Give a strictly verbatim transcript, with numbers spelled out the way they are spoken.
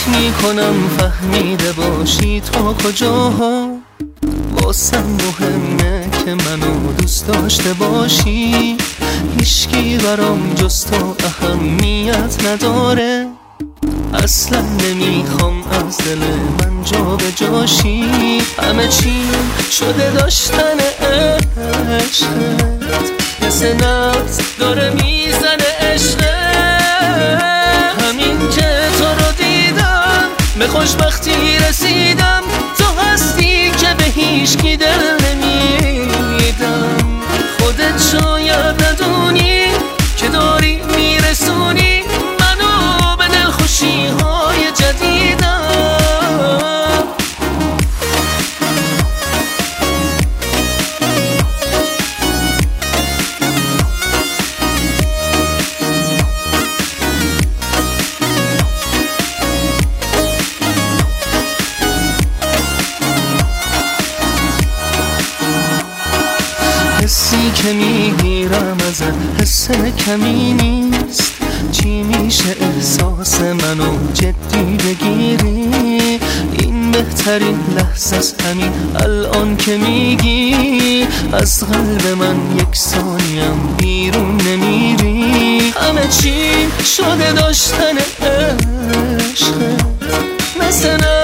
میکنم فهمیده باشی تا کجاها واسم مهمه که منو دوست داشته باشی. هیچکی برام جز تو اهمیت نداره، اصلا نمیخوام از دل من جا به جاشی. همه چی شده داشتن عشقت، مثل نبض داره میزنه عشقت. همین که تو رو دیدم به خوشبختی رسیدم، تو هستی که به هیچکی دل نمیدم. خودت شاید ندونی که داری میرسونی منو به دلخوشی های جدیدم. حسی که میگیرم ازت حس کمی نیست، چی میشه احساس منو جدی بگیری؟ این بهترین لحظه است همین الان که میگی از قلب من یک ثانیم بیرون نمیری. همه چی شده داشتن عشقت، مثل